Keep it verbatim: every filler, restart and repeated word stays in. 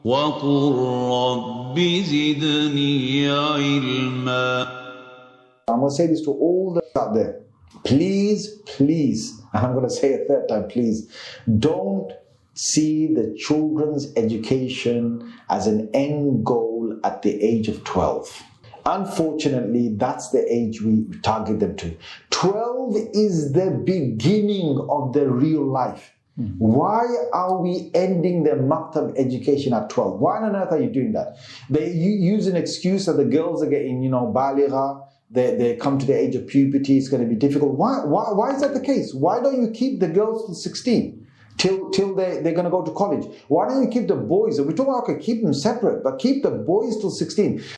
وَقُلْ رَبِّ زِدْنِي عِلْمًا. I'm going to say this to all the out there. Please, please, and I'm going to say a third time, please, don't see the children's education as an end goal at the age of twelve. Unfortunately, that's the age we target them to. twelve is the beginning of their real life. Mm-hmm. Why are we ending their maktab education at twelve? Why on earth are you doing that? They use an excuse that the girls are getting, you know, baligha, they, they come to the age of puberty, it's going to be difficult. Why, why, why is that the case? Why don't you keep the girls till sixteen? Till, till they, they're going to go to college? Why don't you keep the boys? We're talking about, okay, keep them separate, but keep the boys till sixteen.